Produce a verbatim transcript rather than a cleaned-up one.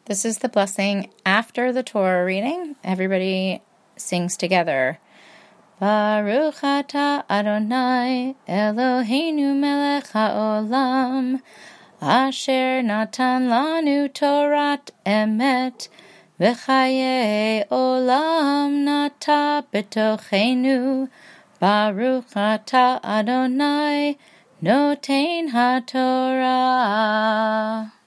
This is the blessing after the Torah reading. Everybody sings together. Baruch atah Adonai Eloheinu melech haolam asher natan lanu Torat emet v'chaye olam nata betochenu. Baruch atah Adonai noten haTorah.